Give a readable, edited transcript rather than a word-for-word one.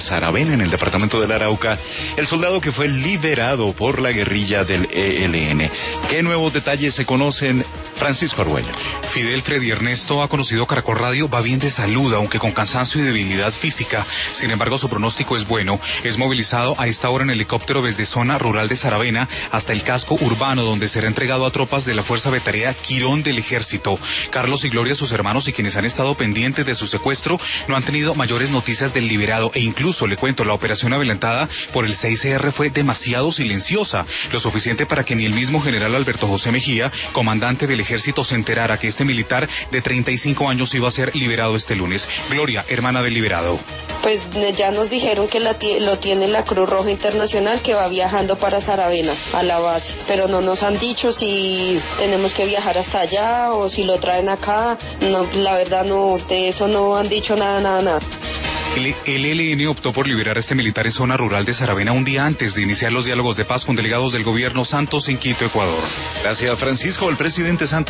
Saravena, en el departamento del Arauca, el soldado que fue liberado por la guerrilla del ELN. ¿Qué nuevos detalles se conocen? Francisco Arguello. Fidel Freddy Ernesto ha conocido Caracol Radio, va bien de salud, aunque con cansancio y debilidad física. Sin embargo, su pronóstico es bueno. Es movilizado a esta hora en helicóptero desde zona rural de Saravena hasta el casco urbano, donde será entregado a tropas de la Fuerza Veterana Quirón del Ejército. Carlos y Gloria, sus hermanos y quienes han estado pendientes de su secuestro, no han tenido mayores noticias del liberado, e incluso, le cuento, la operación adelantada por el 6CR fue demasiado silenciosa, lo suficiente para que ni el mismo general Alberto José Mejía, comandante del Ejército, se enterara que este militar de 35 años iba a ser liberado este lunes. Gloria, hermana del liberado. Pues ya nos dijeron que lo tiene la Cruz Roja Internacional, que va viajando para Saravena, a la base, pero no nos han dicho si tenemos que viajar hasta allá o si lo traen acá. No, la verdad no, de eso no han dicho nada. El ELN optó por liberar a este militar en zona rural de Saravena un día antes de iniciar los diálogos de paz con delegados del gobierno Santos en Quito, Ecuador. Gracias, Francisco. El presidente Santos